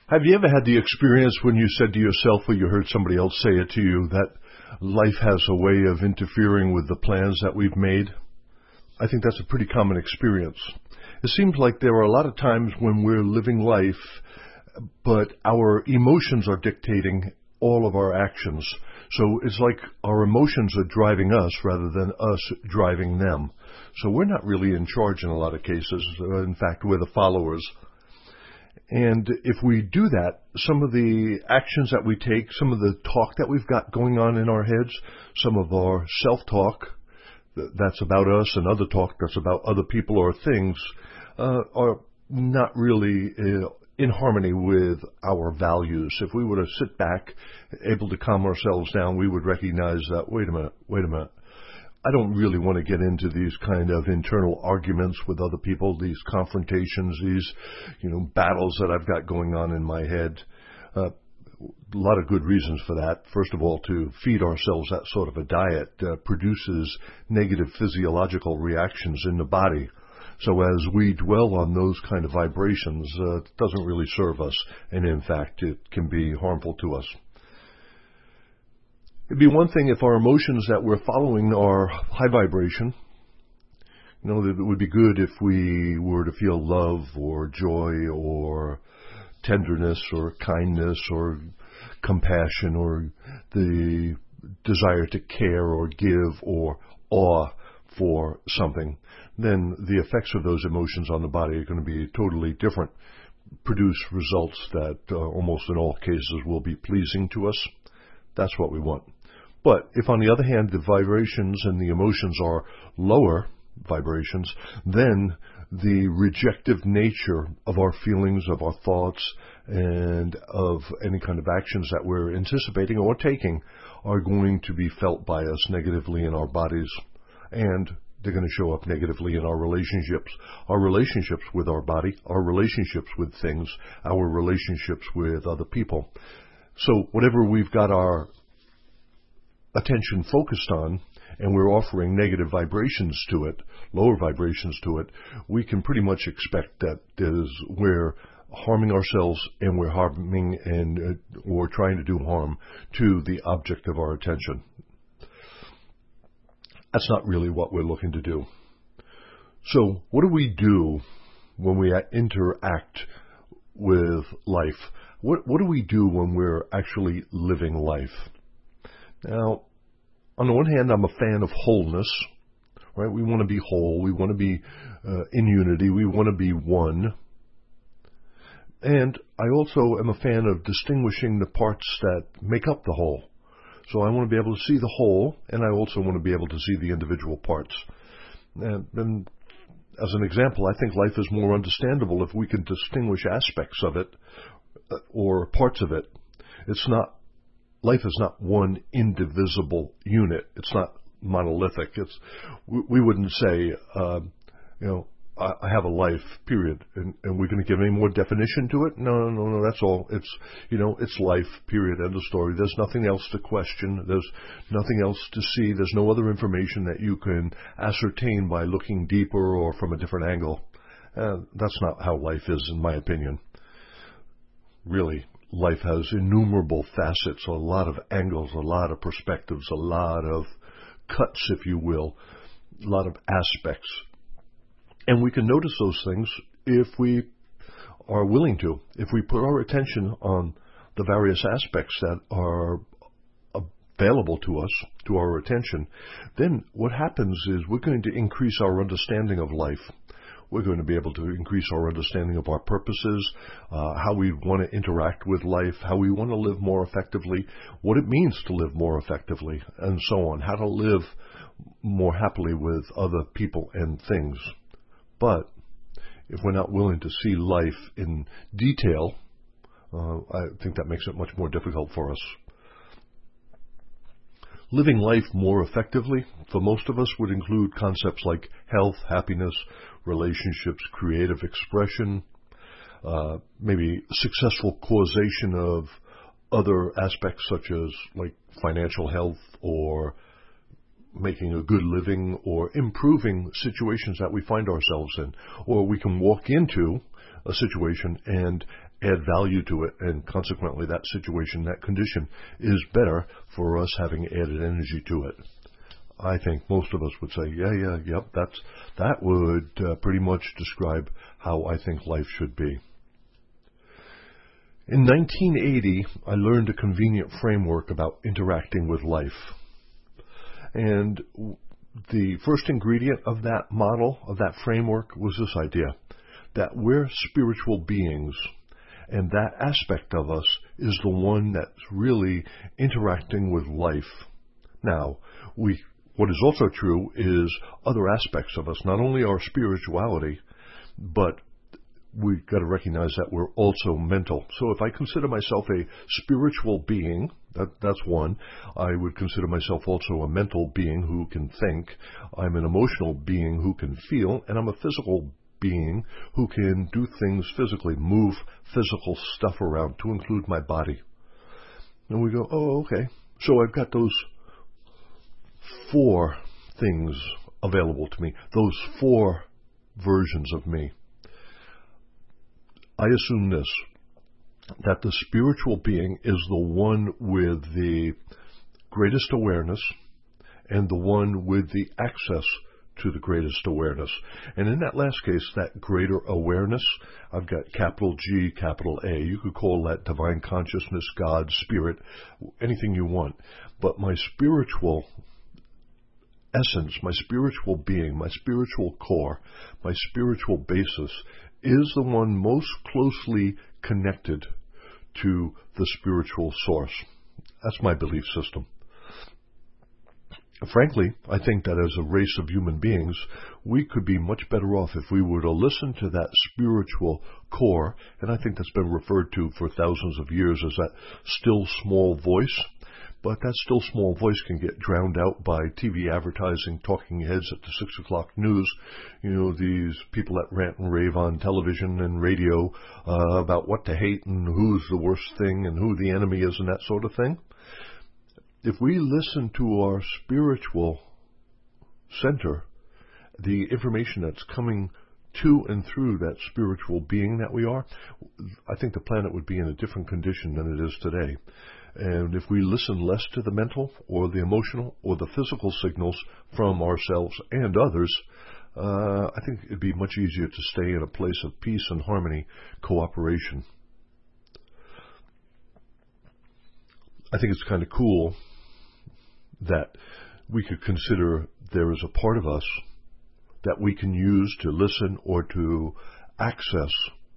Have you ever had the experience when you said to yourself or you heard somebody else say it to you that life has a way of interfering with the plans that we've made? I think that's a pretty common experience. It seems like there are a lot of times when we're living life, but our emotions are dictating all of our actions. So it's like our emotions are driving us rather than us driving them. So we're not really in charge in a lot of cases. In fact, we're the followers. And if we do that, some of the actions that we take, some of the talk that we've got going on in our heads, some of our self-talk that's about us and other talk that's about other people or things are not really in harmony with our values. If we were to sit back, able to calm ourselves down, we would recognize that, wait a minute. I don't really want to get into these kind of internal arguments with other people, these confrontations, these, battles that I've got going on in my head. A lot of good reasons for that. First of all, to feed ourselves that sort of a diet produces negative physiological reactions in the body. So as we dwell on those kind of vibrations, it doesn't really serve us, and in fact, it can be harmful to us. It'd be one thing if our emotions that we're following are high vibration. It would be good if we were to feel love or joy or tenderness or kindness or compassion or the desire to care or give or awe for something. Then the effects of those emotions on the body are going to be totally different, produce results that almost in all cases will be pleasing to us. That's what we want. But if, on the other hand, the vibrations and the emotions are lower vibrations, then the rejective nature of our feelings, of our thoughts, and of any kind of actions that we're anticipating or taking are going to be felt by us negatively in our bodies. And they're going to show up negatively in our relationships with our body, our relationships with things, our relationships with other people. So whatever we've got our attention focused on, and we're offering negative vibrations to it, lower vibrations to it, we can pretty much expect that we're harming ourselves and we're harming or trying to do harm to the object of our attention. That's not really what we're looking to do. So what do we do when we interact with life? What do we do when we're actually living life? Now, on the one hand, I'm a fan of wholeness, right? We want to be whole. We want to be in unity. We want to be one. And I also am a fan of distinguishing the parts that make up the whole. So I want to be able to see the whole, and I also want to be able to see the individual parts. And as an example, I think life is more understandable if we can distinguish aspects of it or parts of it. Life is not one indivisible unit. It's not monolithic. We wouldn't say, I have a life, period. And we're going to give any more definition to it? No, that's all. It's life, period, end of story. There's nothing else to question. There's nothing else to see. There's no other information that you can ascertain by looking deeper or from a different angle. That's not how life is, in my opinion. Really, life has innumerable facets, a lot of angles, a lot of perspectives, a lot of cuts, if you will, a lot of aspects. And we can notice those things if we are willing to. If we put our attention on the various aspects that are available to us, to our attention, then what happens is we're going to increase our understanding of life. We're going to be able to increase our understanding of our purposes, how we want to interact with life, how we want to live more effectively, what it means to live more effectively, and so on, how to live more happily with other people and things. But if we're not willing to see life in detail, I think that makes it much more difficult for us. Living life more effectively, for most of us, would include concepts like health, happiness, relationships, creative expression, maybe successful causation of other aspects such as like financial health or making a good living or improving situations that we find ourselves in. Or we can walk into a situation and add value to it, and consequently that situation, that condition is better for us having added energy to it. I think most of us would say, yep, that would pretty much describe how I think life should be. In 1980, I learned a convenient framework about interacting with life. And the first ingredient of that model, of that framework, was this idea that we're spiritual beings, and that aspect of us is the one that's really interacting with life. Now, what is also true is other aspects of us, not only our spirituality, but we've got to recognize that we're also mental. So if I consider myself a spiritual being, that's one. I would consider myself also a mental being who can think. I'm an emotional being who can feel, and I'm a physical being who can do things physically, move physical stuff around, to include my body. And we go, oh, okay. So I've got those 4 things available to me, those 4 versions of me. I assume this, that the spiritual being is the one with the greatest awareness and the one with the access to the greatest awareness. And in that last case, that greater awareness, I've got capital G, capital A. You could call that divine consciousness, God, spirit, anything you want. But my spiritual essence, my spiritual being, my spiritual core, my spiritual basis is the one most closely connected to the spiritual source. That's my belief system. Frankly, I think that as a race of human beings, we could be much better off if we were to listen to that spiritual core, and I think that's been referred to for thousands of years as that still small voice. But that still small voice can get drowned out by TV advertising, talking heads at the 6 o'clock news. You know, these people that rant and rave on television and radio about what to hate and who's the worst thing and who the enemy is and that sort of thing. If we listen to our spiritual center, the information that's coming to and through that spiritual being that we are, I think the planet would be in a different condition than it is today. And if we listen less to the mental or the emotional or the physical signals from ourselves and others, I think it'd be much easier to stay in a place of peace and harmony, cooperation. I think it's kind of cool that we could consider there is a part of us that we can use to listen or to access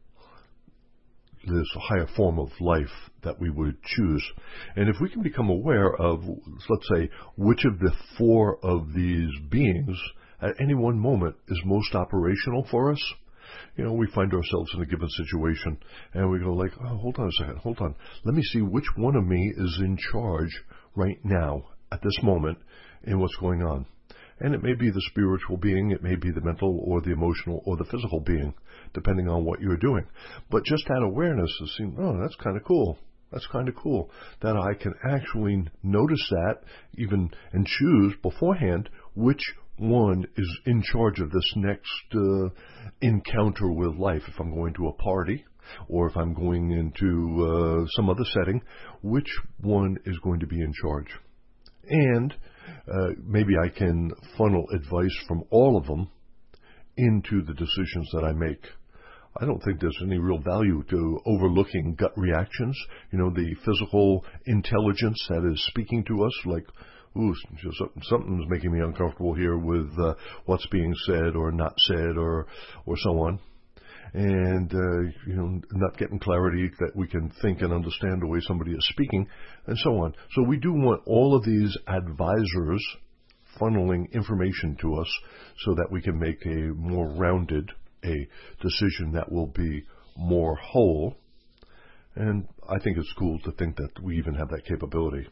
this higher form of life that we would choose. And if we can become aware of, let's say, which of the 4 of these beings at any one moment is most operational for us, you know, we find ourselves in a given situation and we go like, oh, hold on a second, hold on. Let me see which one of me is in charge right now at this moment in what's going on. And it may be the spiritual being, it may be the mental or the emotional or the physical being, depending on what you're doing. But just that awareness of seeing, oh, that's kind of cool. That's kind of cool that I can actually notice that even and choose beforehand which one is in charge of this next encounter with life. If I'm going to a party or if I'm going into some other setting, which one is going to be in charge? And maybe I can funnel advice from all of them into the decisions that I make. I don't think there's any real value to overlooking gut reactions, you know, the physical intelligence that is speaking to us, like, ooh, something's making me uncomfortable here with what's being said or not said or so on. And, you know, not getting clarity that we can think and understand the way somebody is speaking, and so on. So we do want all of these advisors funneling information to us so that we can make a more rounded, a decision that will be more whole. And I think it's cool to think that we even have that capability.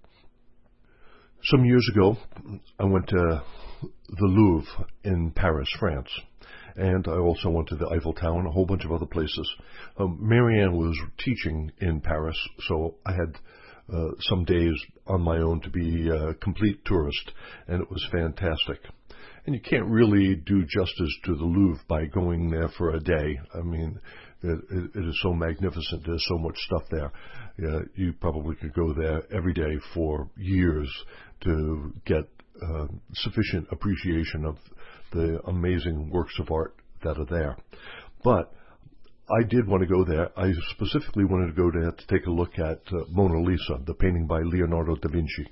Some years ago, I went to the Louvre in Paris, France. And I also went to the Eiffel Tower and a whole bunch of other places. Marianne was teaching in Paris, so I had some days on my own to be a complete tourist, and it was fantastic. And you can't really do justice to the Louvre by going there for a day. I mean, It is so magnificent. There's so much stuff there. You probably could go there every day for years to get sufficient appreciation of the amazing works of art that are there. But I did want to go there. I specifically wanted to go there to take a look at Mona Lisa, the painting by Leonardo da Vinci.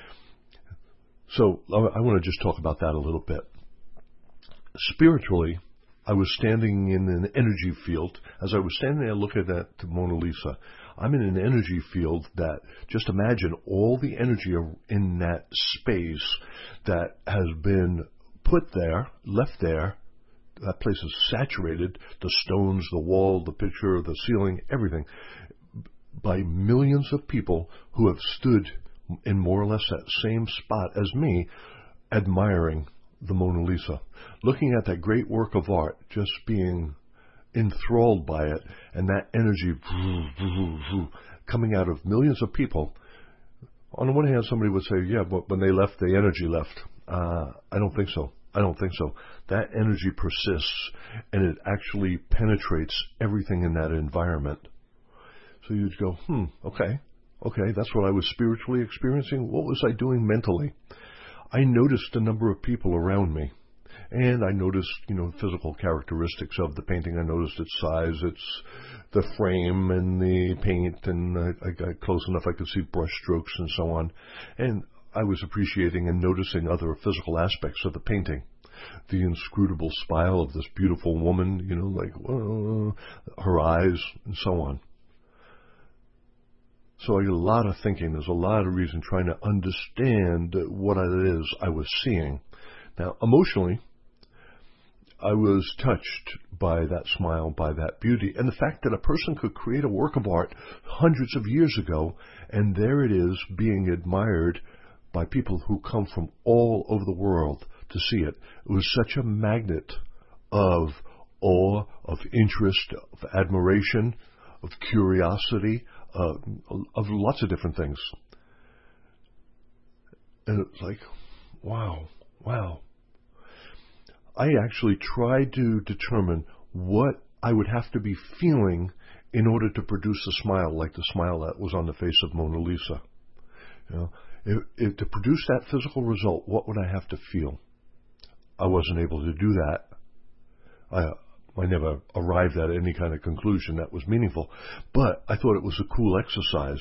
So I want to just talk about that a little bit. Spiritually, I was standing in an energy field. As I was standing there looking at the Mona Lisa, I'm in an energy field that, just imagine all the energy in that space that has been put there, left there. That place is saturated, the stones, the wall, the picture, the ceiling, everything, by millions of people who have stood in more or less that same spot as me, admiring the Mona Lisa, looking at that great work of art, just being enthralled by it, and that energy coming out of millions of people. On the one hand, somebody would say, yeah, but when they left, the energy left. I don't think so. I don't think so. That energy persists, and it actually penetrates everything in that environment. So you'd go, okay, that's what I was spiritually experiencing. What was I doing mentally? I noticed the number of people around me, and I noticed, physical characteristics of the painting. I noticed its size, the frame and the paint, and I got close enough I could see brush strokes and so on. And I was appreciating and noticing other physical aspects of the painting. The inscrutable smile of this beautiful woman, her eyes and so on. So I did a lot of thinking. There's a lot of reason trying to understand what it is I was seeing. Now, emotionally, I was touched by that smile, by that beauty, and the fact that a person could create a work of art hundreds of years ago, and there it is being admired by people who come from all over the world to see it. It was such a magnet of awe, of interest, of admiration, of curiosity, of lots of different things. And it's like, wow. I actually tried to determine what I would have to be feeling in order to produce a smile like the smile that was on the face of Mona Lisa. If to produce that physical result, what would I have to feel? I wasn't able to do that. I never arrived at any kind of conclusion that was meaningful, but I thought it was a cool exercise.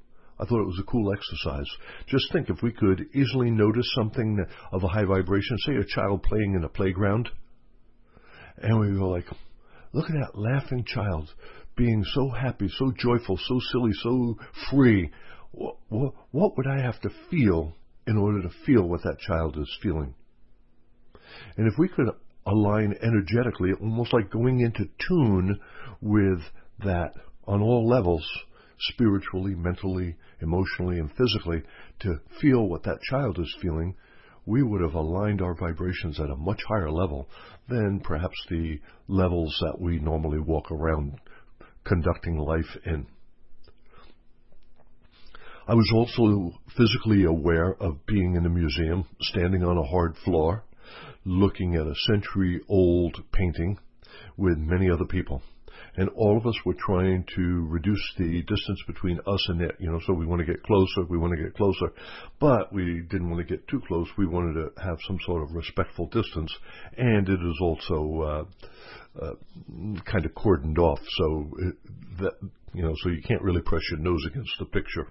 Just think, if we could easily notice something of a high vibration, say a child playing in a playground, and we go like, look at that laughing child, being so happy, so joyful, so silly, so free. What would I have to feel in order to feel what that child is feeling? And if we could align energetically, almost like going into tune with that on all levels, spiritually, mentally, emotionally, and physically, to feel what that child is feeling, we would have aligned our vibrations at a much higher level than perhaps the levels that we normally walk around conducting life in. I was also physically aware of being in a museum, standing on a hard floor, looking at a century-old painting with many other people. And all of us were trying to reduce the distance between us and it, so we want to get closer, but we didn't want to get too close. We wanted to have some sort of respectful distance, and it is also kind of cordoned off, so so you can't really press your nose against the picture.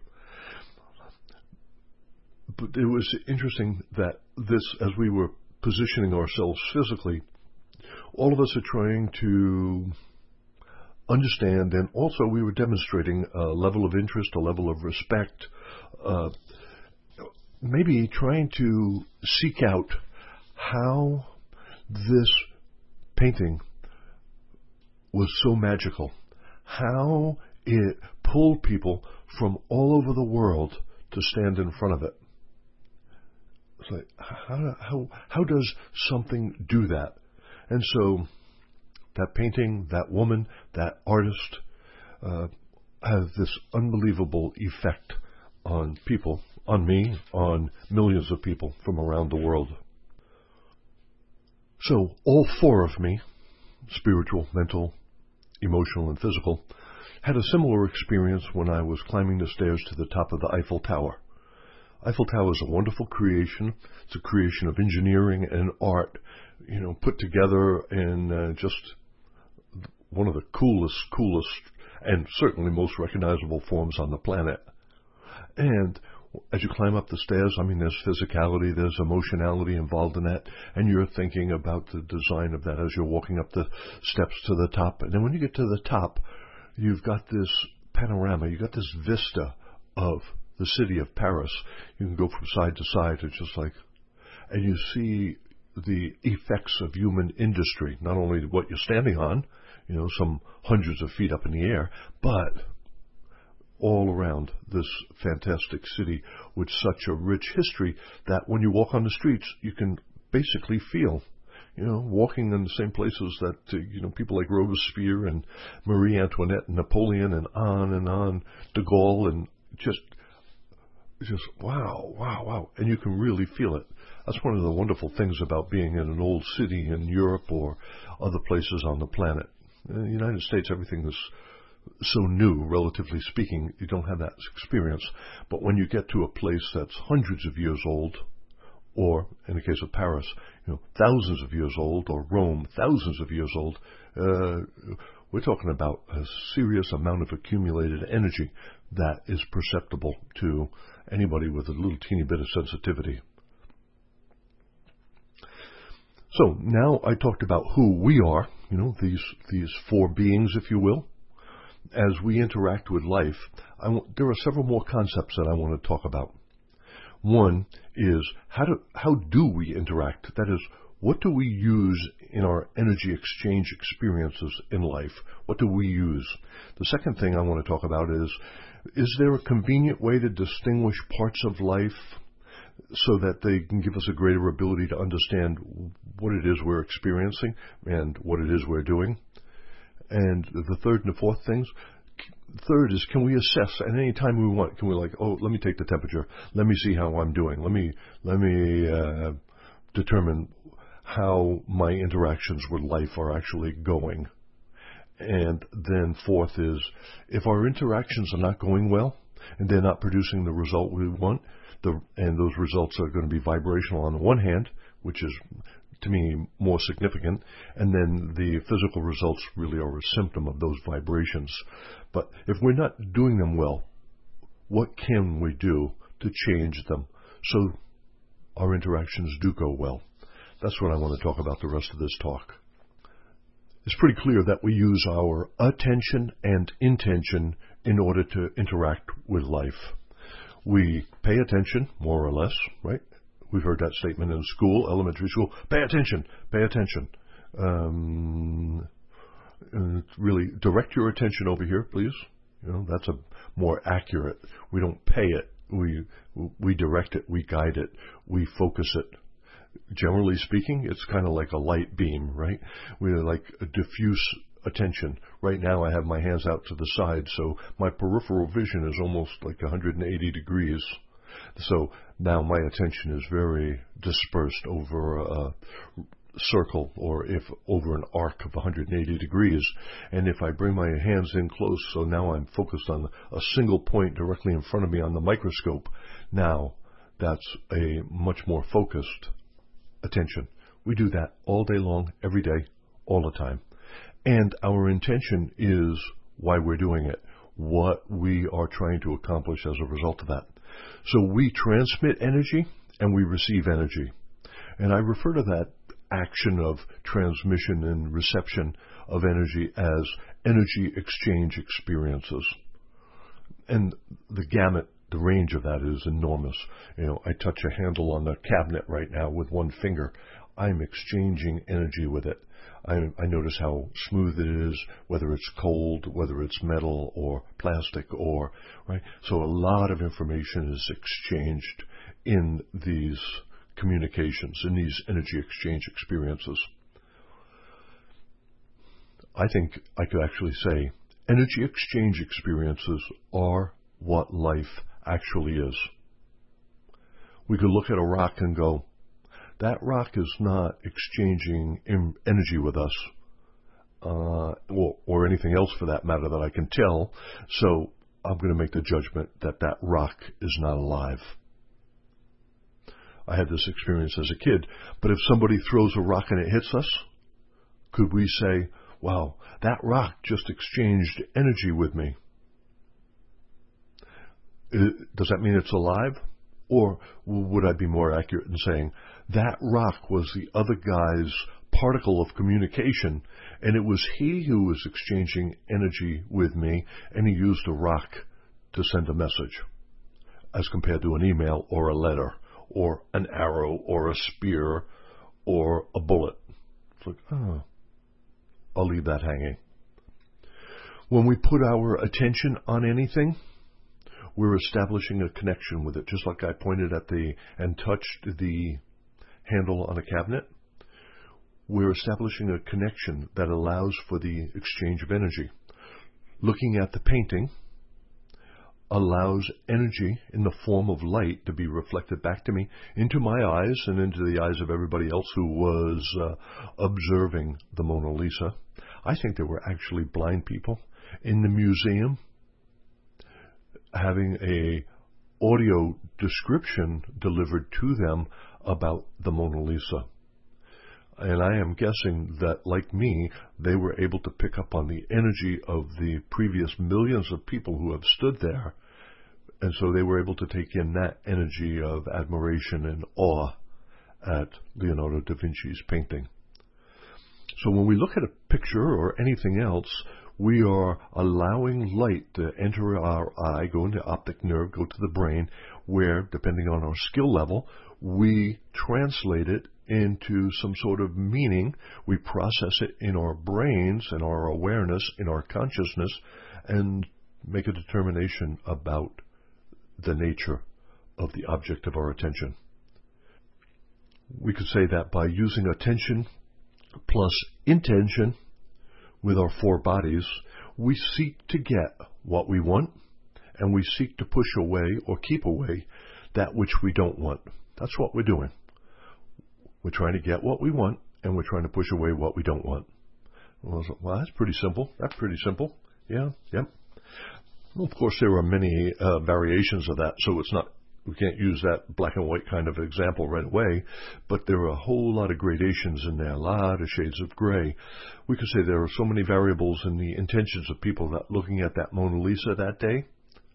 But it was interesting that as we were positioning ourselves physically, all of us are trying to understand, and also we were demonstrating a level of interest, a level of respect, maybe trying to seek out how this painting was so magical, how it pulled people from all over the world to stand in front of it. It's like, how does something do that? And so that painting, that woman, that artist has this unbelievable effect on people, on me, on millions of people from around the world. So all four of me, spiritual, mental, emotional and physical, had a similar experience when I was climbing the stairs to the top of the Eiffel Tower. Eiffel Tower is a wonderful creation. It's a creation of engineering and art, put together in just one of the coolest, and certainly most recognizable forms on the planet. And as you climb up the stairs, there's physicality, there's emotionality involved in that, and you're thinking about the design of that as you're walking up the steps to the top. And then when you get to the top, you've got this panorama, you've got this vista of the city of Paris. You can go from side to side. It's just like, and you see the effects of human industry, not only what you're standing on, some hundreds of feet up in the air, but all around this fantastic city with such a rich history that when you walk on the streets, you can basically feel, walking in the same places that, people like Robespierre and Marie Antoinette and Napoleon and on, de Gaulle, and just wow. And you can really feel it. That's one of the wonderful things about being in an old city in Europe or other places on the planet. In the United States, everything is so new, relatively speaking. You don't have that experience. But when you get to a place that's hundreds of years old, or in the case of Paris, thousands of years old, or Rome, thousands of years old, we're talking about a serious amount of accumulated energy that is perceptible to anybody with a little teeny bit of sensitivity. So now I talked about who we are, these four beings, if you will. As we interact with life, there are several more concepts that I want to talk about. One is how do we interact? That is, what do we use in our energy exchange experiences in life? What do we use? The second thing I want to talk about is there a convenient way to distinguish parts of life so that they can give us a greater ability to understand what it is we're experiencing and what it is we're doing? And the third and the fourth things. Third is, can we assess at any time we want? Can we let me take the temperature. Let me see how I'm doing. Let me determine how my interactions with life are actually going. And then fourth is, if our interactions are not going well and they're not producing the result we want, and those results are going to be vibrational on the one hand, which is, to me, more significant, and then the physical results really are a symptom of those vibrations. But if we're not doing them well, what can we do to change them so our interactions do go well? That's what I want to talk about the rest of this talk. It's pretty clear that we use our attention and intention in order to interact with life. We pay attention, more or less, right? We've heard that statement in school, elementary school. Pay attention, pay attention. Really, direct your attention over here, please. That's a more accurate. We don't pay it. We direct it. We guide it. We focus it. Generally speaking, it's kind of like a light beam, right? We like a diffuse attention. Right now I have my hands out to the side, so my peripheral vision is almost like 180 degrees. So now my attention is very dispersed over a circle, or if over an arc of 180 degrees. And if I bring my hands in close, so now I'm focused on a single point directly in front of me on the microscope, now that's a much more focused attention. We do that all day long, every day, all the time. And our intention is why we're doing it, what we are trying to accomplish as a result of that. So we transmit energy and we receive energy. And I refer to that action of transmission and reception of energy as energy exchange experiences. And the gamut, the range of that is enormous. I touch a handle on the cabinet right now with one finger. I'm exchanging energy with it. I notice how smooth it is, whether it's cold, whether it's metal or plastic, right? So a lot of information is exchanged in these communications, in these energy exchange experiences. I think I could actually say energy exchange experiences are what life actually is. We could look at a rock and go, that rock is not exchanging energy with us. or anything else for that matter that I can tell. So I'm going to make the judgment that that rock is not alive. I had this experience as a kid, but if somebody throws a rock and it hits us, could we say, wow, that rock just exchanged energy with me? Does that mean it's alive? Or would I be more accurate in saying that rock was the other guy's particle of communication, and it was he who was exchanging energy with me, and he used a rock to send a message, as compared to an email or a letter or an arrow or a spear or a bullet. It's like, oh, I'll leave that hanging. When we put our attention on anything, we're establishing a connection with it, just like I pointed at and touched the handle on a cabinet. We're establishing a connection that allows for the exchange of energy. Looking at the painting allows energy in the form of light to be reflected back to me, into my eyes and into the eyes of everybody else who was observing the Mona Lisa. I think there were actually blind people in the museum having a audio description delivered to them about the Mona Lisa. And I am guessing that, like me, they were able to pick up on the energy of the previous millions of people who have stood there. And so they were able to take in that energy of admiration and awe at Leonardo da Vinci's painting. So when we look at a picture or anything else, we are allowing light to enter our eye, go into the optic nerve, go to the brain, where, depending on our skill level, we translate it into some sort of meaning. We process it in our brains, in our awareness, in our consciousness, and make a determination about the nature of the object of our attention. We could say that by using attention plus intention with our four bodies, we seek to get what we want, and we seek to push away or keep away that which we don't want. That's what we're doing. We're trying to get what we want, and we're trying to push away what we don't want. Well, that's pretty simple. That's pretty simple. Yeah, yep. Well, of course, there are many variations of that, so we can't use that black and white kind of example right away, but there are a whole lot of gradations in there, a lot of shades of gray. We could say there are so many variables in the intentions of people that looking at that Mona Lisa that day,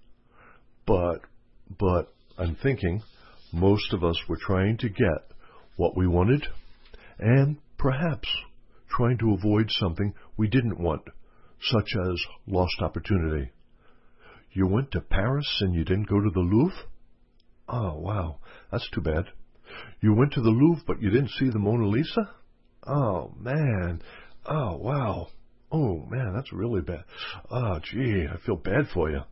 but I'm thinking most of us were trying to get what we wanted, and perhaps trying to avoid something we didn't want, such as lost opportunity. You went to Paris and you didn't go to the Louvre? Oh, wow, that's too bad. You went to the Louvre, but you didn't see the Mona Lisa? Oh, man. Oh, wow. Oh, man, that's really bad. Oh, gee, I feel bad for you.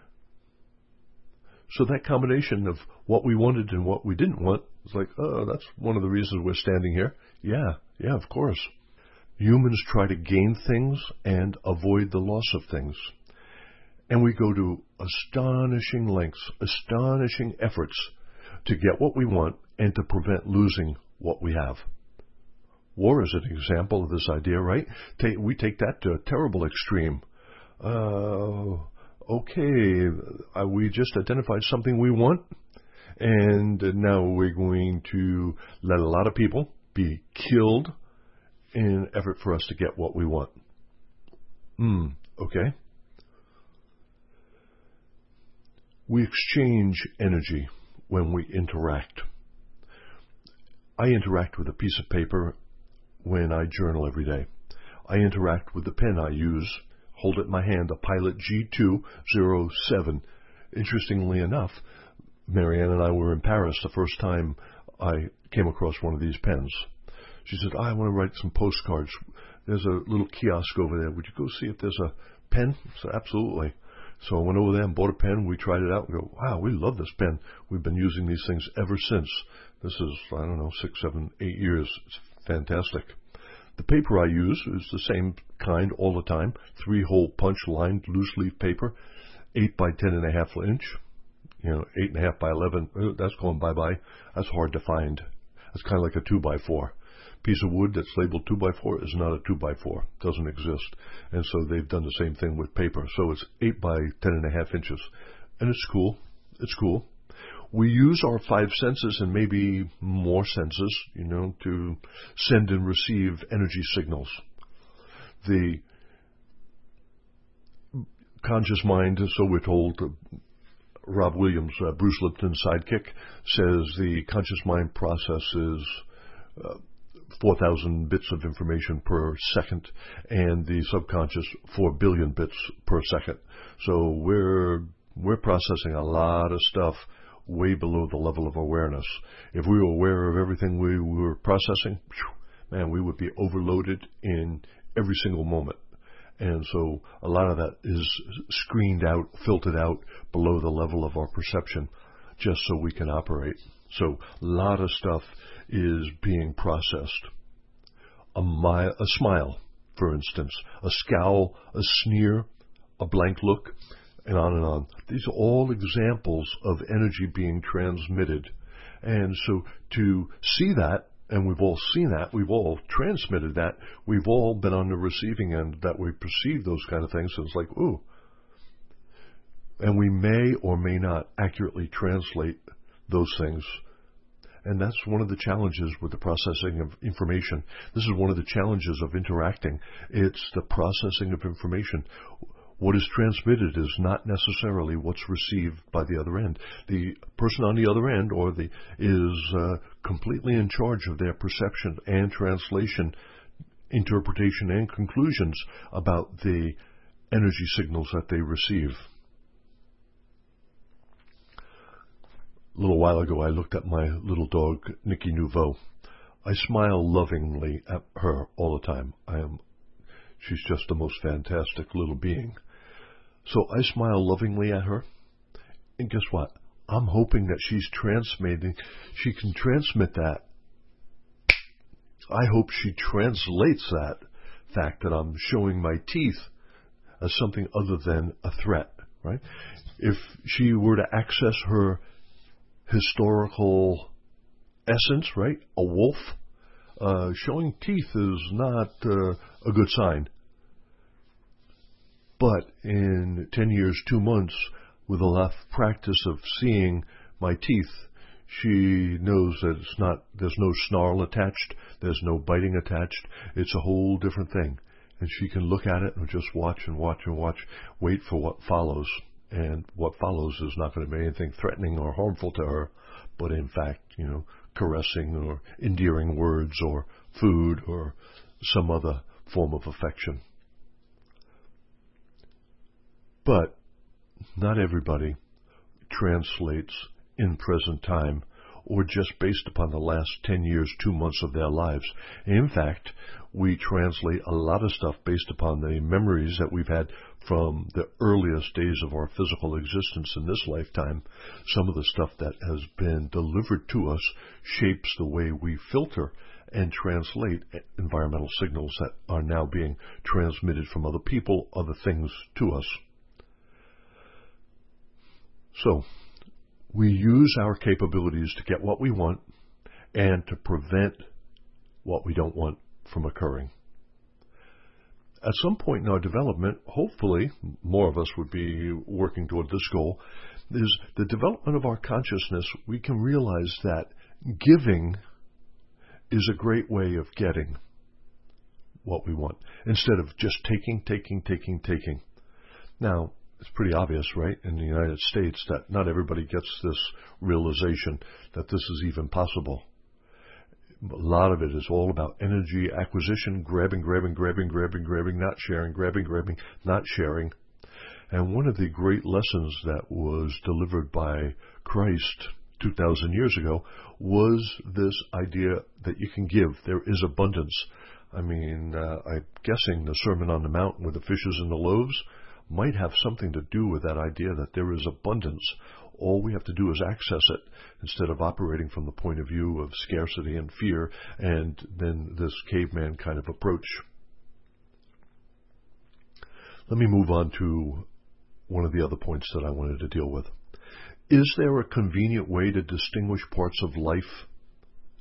So that combination of what we wanted and what we didn't want is like, oh, that's one of the reasons we're standing here. Yeah, of course. Humans try to gain things and avoid the loss of things. And we go to astonishing lengths, astonishing efforts to get what we want and to prevent losing what we have. War is an example of this idea, right? We take that to a terrible extreme. Okay, we just identified something we want, and now we're going to let a lot of people be killed in an effort for us to get what we want. Okay. We exchange energy when we interact. I interact with a piece of paper when I journal every day. I interact with the pen I use, hold it in my hand, a Pilot G207. Interestingly enough, Marianne and I were in Paris the first time I came across one of these pens. She said, I want to write some postcards. There's a little kiosk over there. Would you go see if there's a pen? I said, absolutely. So I went over there and bought a pen. We tried it out and go, wow, we love this pen. We've been using these things ever since. This is, 6, 7, 8 years. It's fantastic. The paper I use is the same kind all the time. 3-hole punch lined loose leaf paper, 8 by 10.5 inch. 8.5 by 11. That's going bye-bye. That's hard to find. That's kind of like a 2 by 4. piece of wood that's labeled 2x4 is not a 2x4. Doesn't exist. And so they've done the same thing with paper. So it's 8 by 10.5 inches. And it's cool. It's cool. We use our 5 senses and maybe more senses, to send and receive energy signals. The conscious mind, so we're told, Rob Williams, Bruce Lipton's sidekick, says the conscious mind processes 4,000 bits of information per second, and the subconscious 4 billion bits per second. So we're processing a lot of stuff way below the level of awareness. If we were aware of everything we were processing, man, we would be overloaded in every single moment. And so a lot of that is screened out, filtered out below the level of our perception, just so we can operate. So a lot of stuff is being processed. A smile, for instance, a scowl, a sneer, a blank look, and on and on. These are all examples of energy being transmitted. And so to see that, and we've all seen that, we've all transmitted that, we've all been on the receiving end that we perceive those kind of things, and it's like, ooh. And we may or may not accurately translate those things. And that's one of the challenges with the processing of information. This is one of the challenges of interacting. It's the processing of information. What is transmitted is not necessarily what's received by the other end. The person on the other end is completely in charge of their perception and translation, interpretation and conclusions about the energy signals that they receive. A little while ago, I looked at my little dog, Nikki Nouveau. I smile lovingly at her all the time. She's just the most fantastic little being. So I smile lovingly at her, and guess what? I'm hoping that she can transmit that. I hope she translates that fact that I'm showing my teeth as something other than a threat, right? If she were to access her historical essence, right? A wolf, showing teeth is not a good sign. But in 10 years, 2 months, with enough practice of seeing my teeth, she knows that there's no snarl attached, there's no biting attached, it's a whole different thing. And she can look at it and just watch and watch and watch, wait for what follows. And what follows is not going to be anything threatening or harmful to her, but in fact, caressing or endearing words or food or some other form of affection. But not everybody translates in present time or just based upon the last 10 years, 2 months of their lives. In fact, we translate a lot of stuff based upon the memories that we've had from the earliest days of our physical existence in this lifetime. Some of the stuff that has been delivered to us shapes the way we filter and translate environmental signals that are now being transmitted from other people, other things to us. So, we use our capabilities to get what we want and to prevent what we don't want from occurring. At some point in our development, hopefully, more of us would be working toward this goal, is the development of our consciousness. We can realize that giving is a great way of getting what we want, instead of just taking. Now, it's pretty obvious, right, in the United States that not everybody gets this realization that this is even possible. A lot of it is all about energy acquisition, grabbing, not sharing, grabbing, not sharing. And one of the great lessons that was delivered by Christ 2,000 years ago was this idea that you can give. There is abundance. I mean, I'm guessing the Sermon on the Mount with the fishes and the loaves might have something to do with that idea that there is abundance. All we have to do is access it instead of operating from the point of view of scarcity and fear and then this caveman kind of approach. Let me move on to one of the other points that I wanted to deal with. Is there a convenient way to distinguish parts of life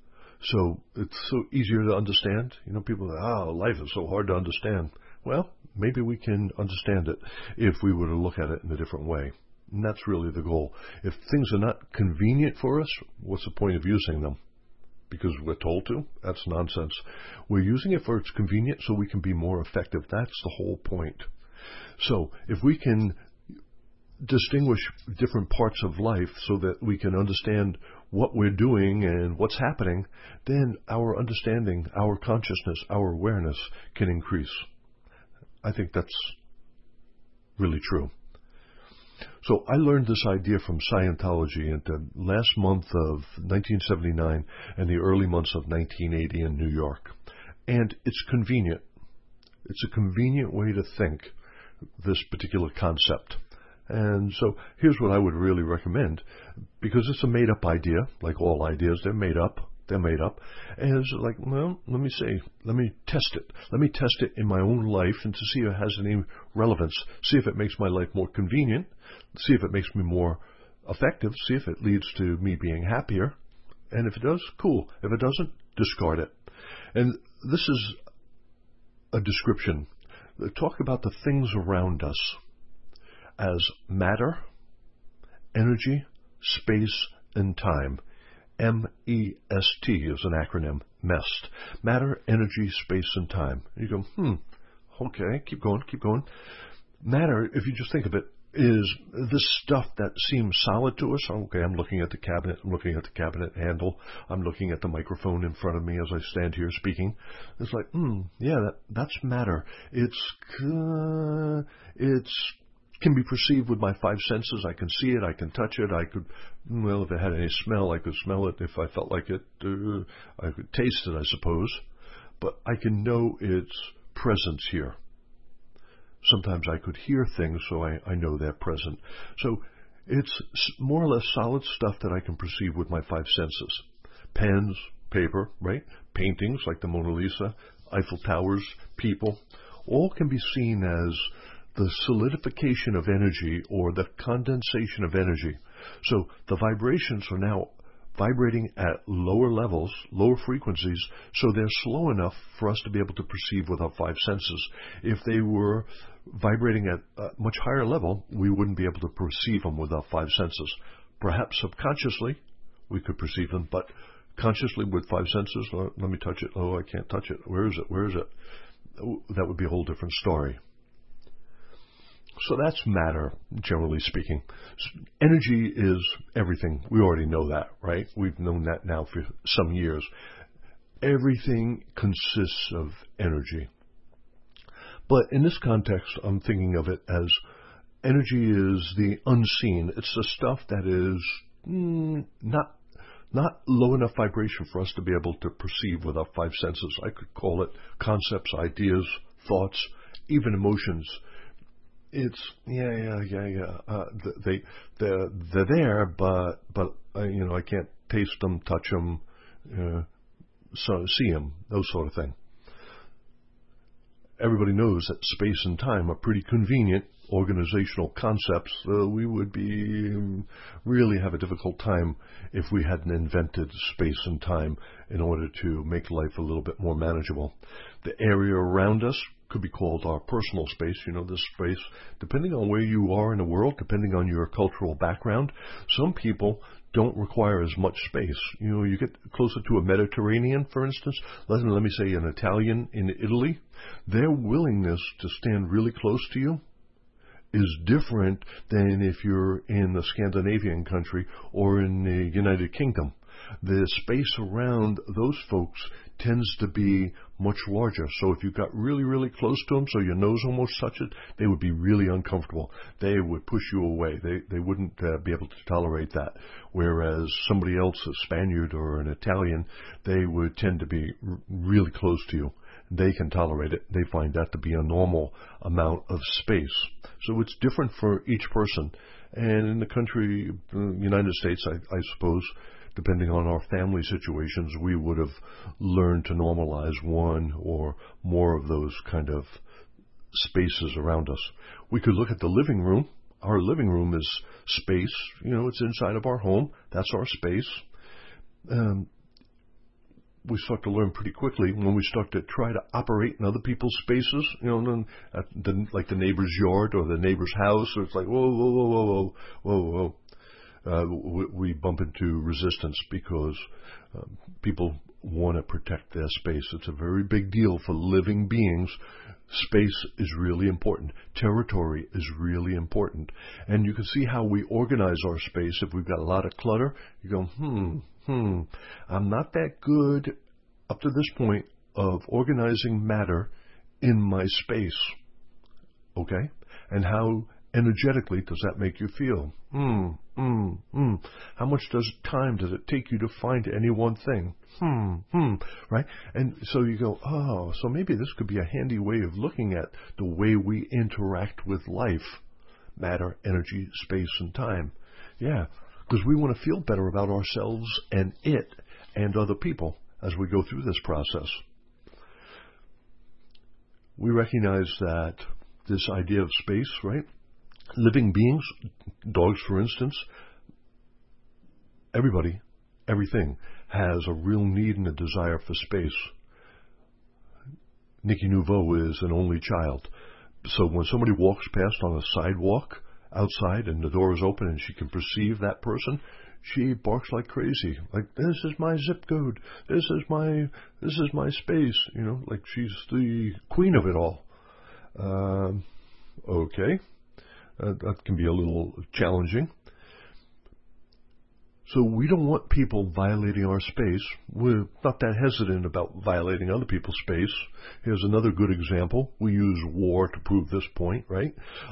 So it's so easier to understand. People say, life is so hard to understand. Well, maybe we can understand it if we were to look at it in a different way. And that's really the goal. If things are not convenient for us, what's the point of using them? Because we're told to? That's nonsense. We're using it for its convenient so we can be more effective. That's the whole point. So if we can distinguish different parts of life so that we can understand what we're doing and what's happening, then our understanding, our consciousness, our awareness can increase. I think that's really true. So I learned this idea from Scientology in the last month of 1979 and the early months of 1980 in New York. And it's convenient. It's a convenient way to think this particular concept. And so here's what I would really recommend, because it's a made-up idea, like all ideas, they're made up. And it's like, well, let me test it. Let me test it in my own life and to see if it has any relevance, see if it makes my life more convenient, see if it makes me more effective, see if it leads to me being happier. And if it does, cool. If it doesn't, discard it. And this is a description. Talk about the things around us as matter, energy, space, and time. MEST is an acronym, MEST. Matter, energy, space, and time. You go, okay, keep going. Matter, if you just think of it, is this stuff that seems solid to us. Okay, I'm looking at the cabinet. I'm looking at the cabinet handle. I'm looking at the microphone in front of me as I stand here speaking. It's like, that's matter. It's can be perceived with my five senses. I can see it. I can touch it. I could, if it had any smell, I could smell it. If I felt like it, I could taste it, I suppose. But I can know its presence here. Sometimes I could hear things, so I know they're present. So it's more or less solid stuff that I can perceive with my five senses. Pens, paper, right? Paintings like the Mona Lisa, Eiffel Towers, people, all can be seen as the solidification of energy or the condensation of energy. So the vibrations are now vibrating at lower levels, lower frequencies, so they're slow enough for us to be able to perceive with our five senses. If they were vibrating at a much higher level, we wouldn't be able to perceive them with our five senses. Perhaps subconsciously we could perceive them, but consciously with five senses, let me touch it. Oh, I can't touch it. Where is it? That would be a whole different story. So that's matter, generally speaking. Energy is everything. We already know that, right? We've known that now for some years. Everything consists of energy. But in this context, I'm thinking of it as energy is the unseen. It's the stuff that is not low enough vibration for us to be able to perceive with our five senses. I could call it concepts, ideas, thoughts, even emotions. It's they're there, but I can't taste them, touch them, see them, those sort of thing. Everybody knows that space and time are pretty convenient organizational concepts. We would really have a difficult time if we hadn't invented space and time in order to make life a little bit more manageable. The area around us could be called our personal space. This space, depending on where you are in the world, depending on your cultural background, some people don't require as much space. You get closer to a Mediterranean, for instance, let me say an Italian in Italy, their willingness to stand really close to you is different than if you're in the Scandinavian country or in the United Kingdom. The space around those folks tends to be much larger. So if you got really, really close to them, so your nose almost touched it, they would be really uncomfortable. They would push you away. They wouldn't be able to tolerate that. Whereas somebody else, a Spaniard or an Italian, they would tend to be really close to you. They can tolerate it. They find that to be a normal amount of space. So it's different for each person. And in the country, United States, I suppose, depending on our family situations, we would have learned to normalize one or more of those kind of spaces around us. We could look at the living room. Our living room is space. It's inside of our home. That's our space. we start to learn pretty quickly when we start to try to operate in other people's spaces, like the neighbor's yard or the neighbor's house. So it's like, whoa, whoa, whoa, whoa, whoa, whoa, whoa. We bump into resistance because people want to protect their space. It's a very big deal for living beings. Space is really important. Territory is really important. And you can see how we organize our space. If we've got a lot of clutter, you go, I'm not that good up to this point of organizing matter in my space. Okay? And how energetically does that make you feel? How much time does it take you to find any one thing? Right? And so you go, so maybe this could be a handy way of looking at the way we interact with life, matter, energy, space, and time. Yeah, because we want to feel better about ourselves and it and other people as we go through this process. We recognize that this idea of space, right? Living beings, dogs for instance, everybody, everything has a real need and a desire for space. Nikki Nouveau is an only child. So when somebody walks past on a sidewalk outside and the door is open and she can perceive that person, she barks like crazy. Like, this is my zip code. This is my space. Like she's the queen of it all. Okay. That can be a little challenging. So we don't want people violating our space. We're not that hesitant about violating other people's space. Here's another good example. We use war to prove this point, right?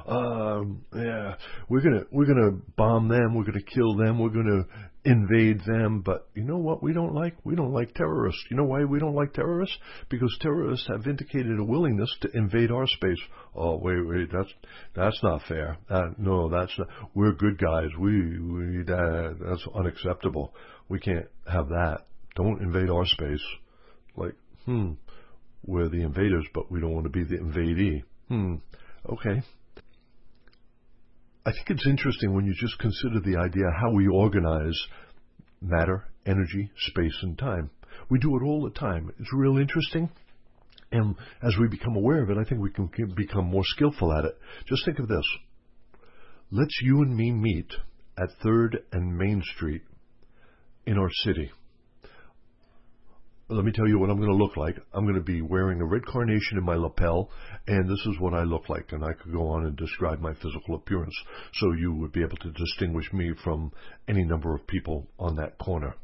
We're gonna bomb them. We're gonna kill them. We're gonna invade them. But you know what we don't like? We don't like terrorists. You know why we don't like terrorists? Because terrorists have indicated a willingness to invade our space. Oh, wait, that's not fair. No, that's not. We're good guys. That's unacceptable. We can't have that. Don't invade our space. Like, we're the invaders, but we don't want to be the invadee. Okay. I think it's interesting when you just consider the idea how we organize matter, energy, space, and time. We do it all the time. It's real interesting. And as we become aware of it, I think we can become more skillful at it. Just think of this. Let's you and me meet at 3rd and Main Street in our city. Let me tell you what I'm going to look like. I'm going to be wearing a red carnation in my lapel, and this is what I look like. And I could go on and describe my physical appearance, so you would be able to distinguish me from any number of people on that corner.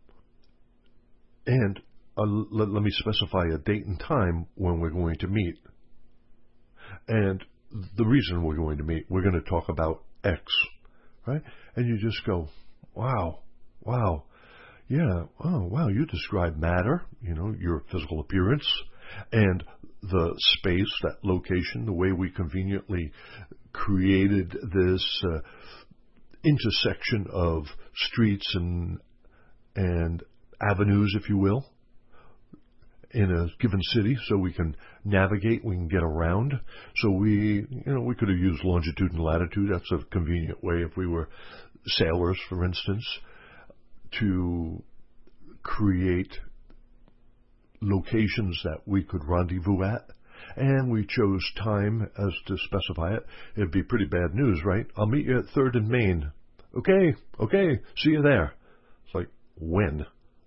And let me specify a date and time when we're going to meet. And the reason we're going to meet, we're going to talk about X, right? And you just go, wow. Yeah, oh, wow, you describe matter, your physical appearance, and the space, that location, the way we conveniently created this intersection of streets and avenues, if you will, in a given city, so we can navigate, we can get around. So we could have used longitude and latitude. That's a convenient way if we were sailors, for instance, to create locations that we could rendezvous at. And we chose time as to specify it. It'd be pretty bad news, right? I'll meet you at 3rd and Main. Okay, see you there. It's like, when?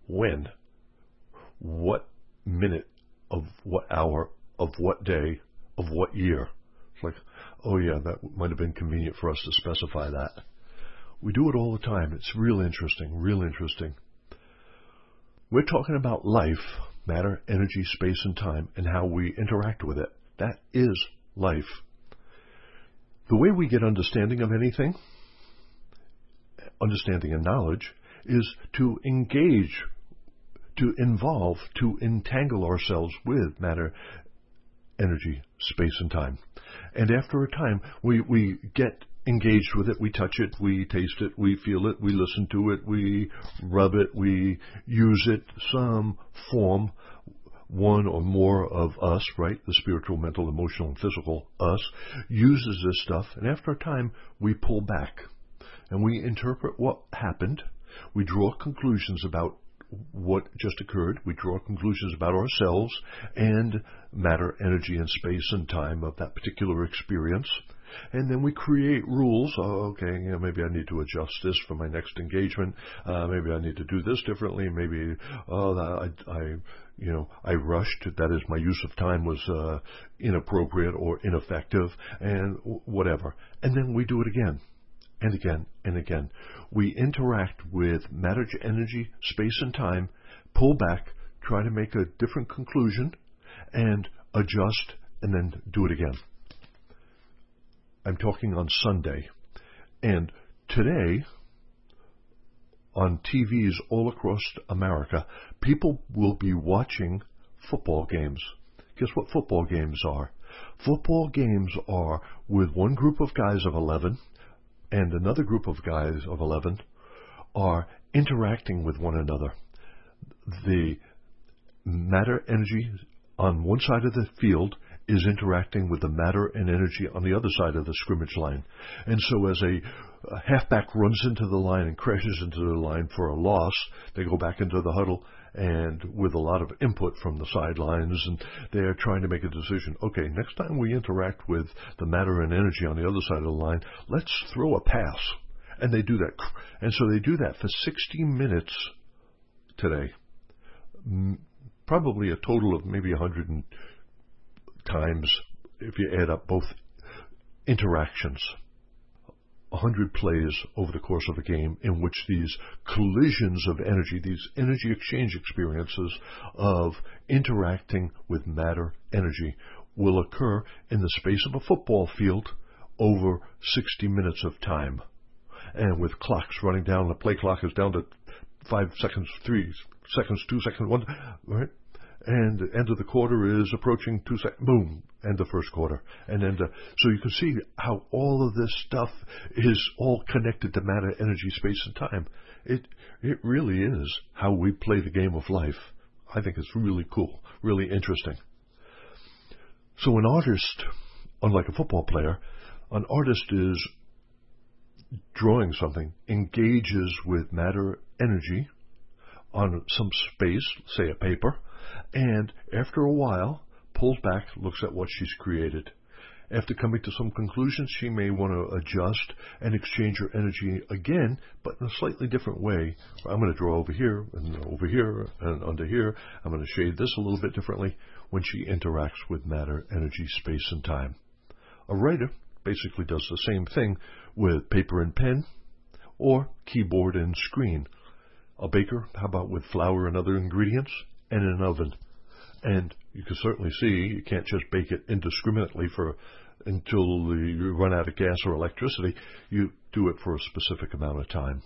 What minute of what hour of what day of what year? It's like, oh yeah, that might have been convenient for us to specify that. We do it all the time. It's real interesting. We're talking about life, matter, energy, space, and time, and how we interact with it. That is life. The way we get understanding of anything, understanding and knowledge, is to engage, to involve, to entangle ourselves with matter, energy, space, and time. And after a time, we get engaged with it, we touch it, we taste it, we feel it, we listen to it, we rub it, we use it, some form, one or more of us, right, the spiritual, mental, emotional, and physical us, uses this stuff, and after a time, we pull back, and we interpret what happened, we draw conclusions about what just occurred. We draw conclusions about ourselves and matter, energy, and space and time of that particular experience. And then we create rules. Oh, okay, maybe I need to adjust this for my next engagement. Maybe I need to do this differently. Maybe, I rushed. That is, my use of time was inappropriate or ineffective, and whatever. And then we do it again. And again, and again. We interact with matter, energy, space, and time, pull back, try to make a different conclusion, and adjust, and then do it again. I'm talking on Sunday. And today, on TVs all across America, people will be watching football games. Guess what football games are? Football games are with one group of guys of 11 and another group of guys of 11 are interacting with one another. The matter energy on one side of the field is interacting with the matter and energy on the other side of the scrimmage line. And so as a halfback runs into the line and crashes into the line for a loss, they go back into the huddle and with a lot of input from the sidelines, and they're trying to make a decision. Okay, next time we interact with the matter and energy on the other side of the line, let's throw a pass. And they do that. And so they do that for 60 minutes today. Probably a total of maybe 100 times if you add up both interactions. 100 plays over the course of a game in which these collisions of energy, these energy exchange experiences of interacting with matter, energy, will occur in the space of a football field over 60 minutes of time. And with clocks running down, the play clock is down to 5 seconds, 3 seconds, 2 seconds, 1, right? And the end of the quarter is approaching 2 seconds. Boom, end of first quarter. And then, so you can see how all of this stuff is all connected to matter, energy, space, and time. It really is how we play the game of life. I think it's really cool, really interesting. So an artist, unlike a football player, an artist is drawing something, engages with matter, energy on some space, say a paper, and after a while, pulls back, looks at what she's created. After coming to some conclusions, she may want to adjust and exchange her energy again, but in a slightly different way. I'm going to draw over here, and over here, and under here. I'm going to shade this a little bit differently when she interacts with matter, energy, space, and time. A writer basically does the same thing with paper and pen, or keyboard and screen. A baker, how about with flour and other ingredients? And an oven. And you can certainly see you can't just bake it indiscriminately until you run out of gas or electricity. You do it for a specific amount of time.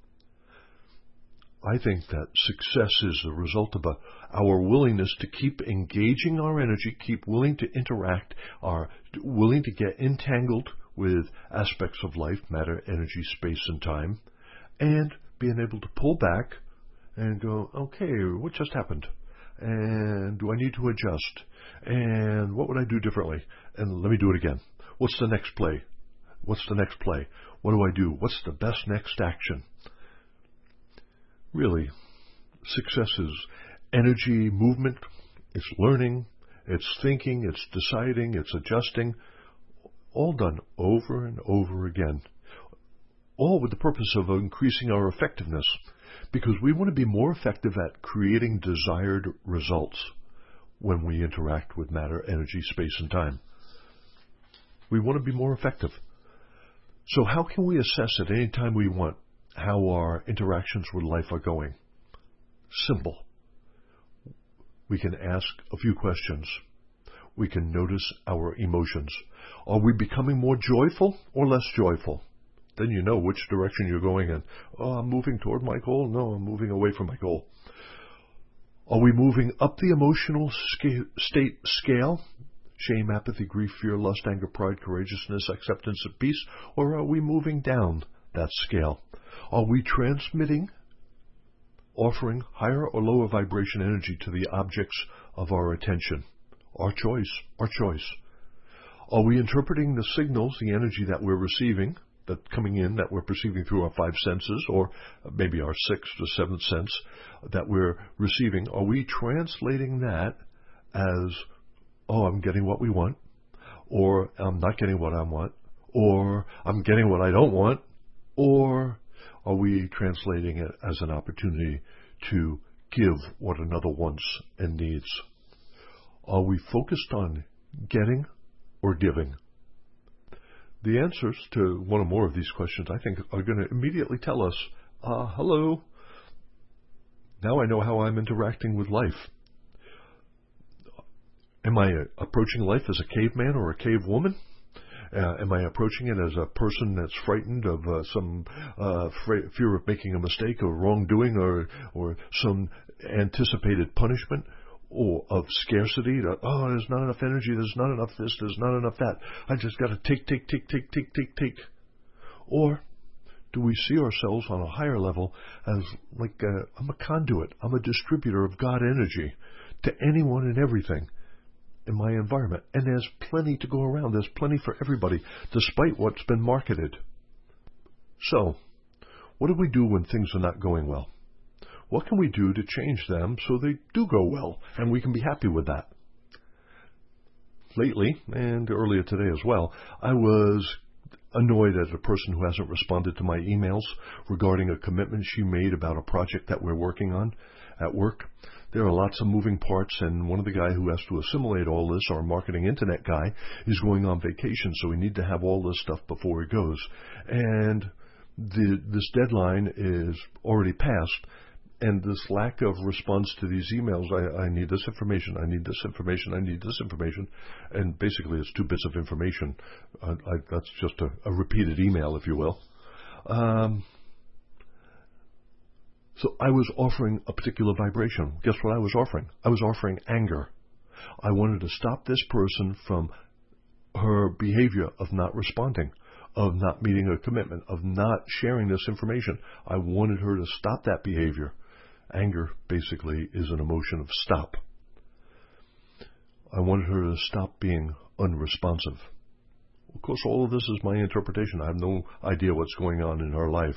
I think that success is the result of our willingness to keep engaging our energy, keep willing to interact, are willing to get entangled with aspects of life, matter, energy, space, and time, and being able to pull back and go, okay, what just happened? And do I need to adjust? And what would I do differently? And let me do it again. What's the next play? What's the next play? What do I do? What's the best next action? Really, success is energy, movement, it's learning, it's thinking, it's deciding, it's adjusting, all done over and over again. All with the purpose of increasing our effectiveness, because we want to be more effective at creating desired results when we interact with matter, energy, space, and time. We want to be more effective. So how can we assess at any time we want how our interactions with life are going? Simple. We can ask a few questions. We can notice our emotions. Are we becoming more joyful or less joyful? Then you know which direction you're going in. Oh, I'm moving toward my goal. No, I'm moving away from my goal. Are we moving up the emotional state scale? Shame, apathy, grief, fear, lust, anger, pride, courageousness, acceptance, and peace? Or are we moving down that scale? Are we transmitting, offering higher or lower vibration energy to the objects of our attention? Our choice, our choice. Are we interpreting the signals, the energy that we're receiving, that's coming in that we're perceiving through our five senses, or maybe our sixth or seventh sense that we're receiving, are we translating that as, oh, I'm getting what we want, or I'm not getting what I want, or I'm getting what I don't want, or are we translating it as an opportunity to give what another wants and needs? Are we focused on getting or giving? The answers to one or more of these questions, I think, are going to immediately tell us, hello, now I know how I'm interacting with life. Am I approaching life as a caveman or a cavewoman? Am I approaching it as a person that's frightened of some fear of making a mistake or wrongdoing or some anticipated punishment or of scarcity? There's not enough energy, there's not enough this, there's not enough that. I just got to take. Or do we see ourselves on a higher level as like I'm a conduit, I'm a distributor of God energy to anyone and everything in my environment, and there's plenty to go around. There's plenty for everybody, despite what's been marketed. So, what do we do when things are not going well? What can we do to change them so they do go well, and we can be happy with that? Lately, and earlier today as well, I was annoyed at a person who hasn't responded to my emails regarding a commitment she made about a project that we're working on at work. There are lots of moving parts, and one of the guys who has to assimilate all this, our marketing internet guy, is going on vacation, so we need to have all this stuff before he goes. And this deadline is already passed, and this lack of response to these emails, I need this information, I need this information, I need this information, and basically it's 2 bits of information. That's just a repeated email, if you will. So I was offering a particular vibration. Guess what I was offering? I was offering anger. I wanted to stop this person from her behavior of not responding, of not meeting a commitment, of not sharing this information. I wanted her to stop that behavior. Anger, basically, is an emotion of stop. I wanted her to stop being unresponsive. Of course, all of this is my interpretation. I have no idea what's going on in her life.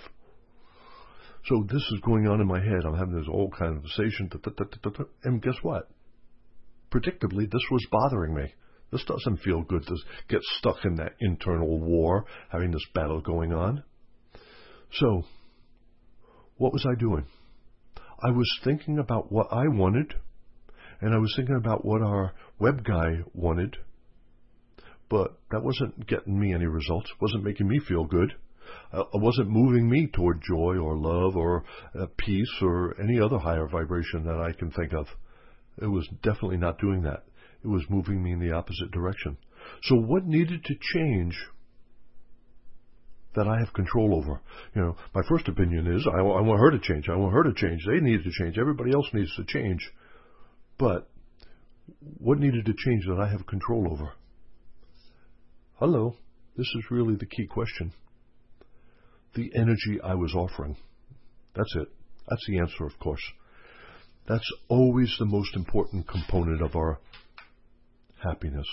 So this is going on in my head. I'm having this whole conversation, and guess what? Predictably, this was bothering me. This doesn't feel good to get stuck in that internal war, having this battle going on. So, what was I doing? I was thinking about what I wanted, and I was thinking about what our web guy wanted, but that wasn't getting me any results, wasn't making me feel good. It wasn't moving me toward joy or love or peace or any other higher vibration that I can think of. It was definitely not doing that. It was moving me in the opposite direction. So what needed to change that I have control over? My first opinion is I want her to change. I want her to change. They need to change. Everybody else needs to change. But what needed to change that I have control over? Hello. This is really the key question. The energy I was offering. That's it. That's the answer, of course. That's always the most important component of our happiness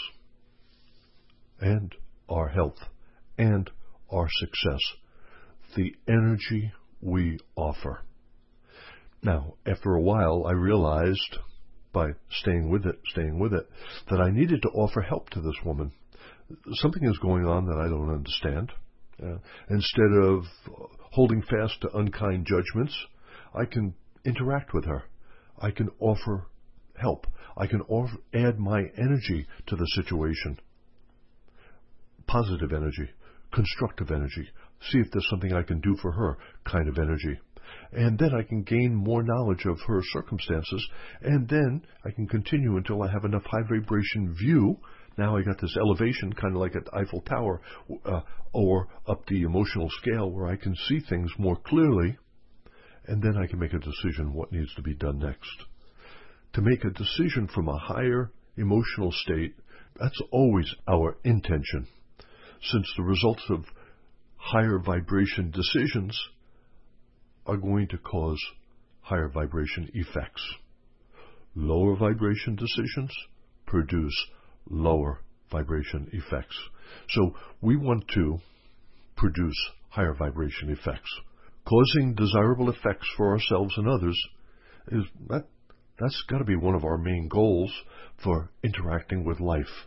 and our health and our success. The energy we offer. Now, after a while, I realized, by staying with it, that I needed to offer help to this woman. Something is going on that I don't understand. Instead of holding fast to unkind judgments, I can interact with her. I can offer help. I can add my energy to the situation. Positive energy, constructive energy. See if there's something I can do for her kind of energy. And then I can gain more knowledge of her circumstances, and then I can continue until I have enough high vibration view. Now I got this elevation, kind of like at Eiffel Tower, or up the emotional scale where I can see things more clearly, and then I can make a decision what needs to be done next. To make a decision from a higher emotional state, that's always our intention, since the results of higher vibration decisions are going to cause higher vibration effects. Lower vibration decisions produce lower vibration effects. So we want to produce higher vibration effects. Causing desirable effects for ourselves and others that's got to be one of our main goals for interacting with life.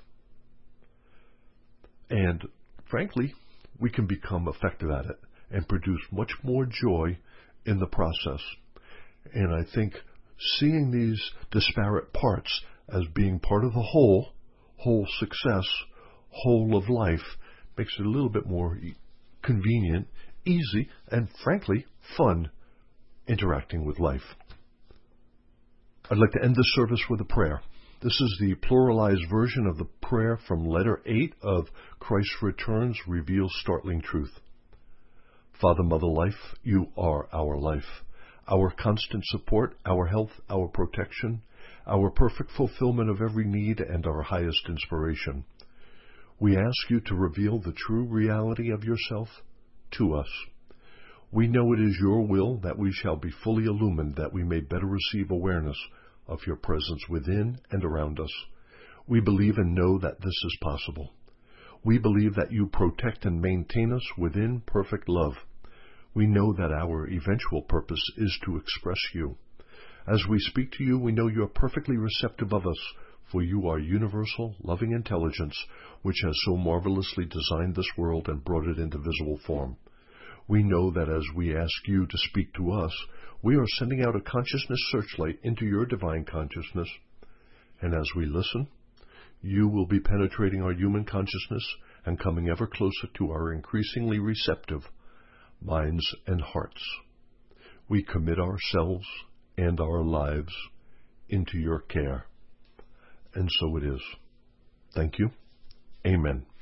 And frankly, we can become effective at it and produce much more joy in the process. And I think seeing these disparate parts as being part of the whole success, whole of life, makes it a little bit more convenient, easy, and frankly, fun interacting with life. I'd like to end this service with a prayer. This is the pluralized version of the prayer from letter 8 of Christ Returns Reveals Startling Truth. Father, Mother, Life, you are our life, our constant support, our health, our protection, our perfect fulfillment of every need, and our highest inspiration. We ask you to reveal the true reality of yourself to us. We know it is your will that we shall be fully illumined, that we may better receive awareness of your presence within and around us. We believe and know that this is possible. We believe that you protect and maintain us within perfect love. We know that our eventual purpose is to express you. As we speak to you, we know you are perfectly receptive of us, for you are universal, loving intelligence, which has so marvelously designed this world and brought it into visible form. We know that as we ask you to speak to us, we are sending out a consciousness searchlight into your divine consciousness. And as we listen, you will be penetrating our human consciousness and coming ever closer to our increasingly receptive minds and hearts. We commit ourselves and our lives into your care. And so it is. Thank you. Amen.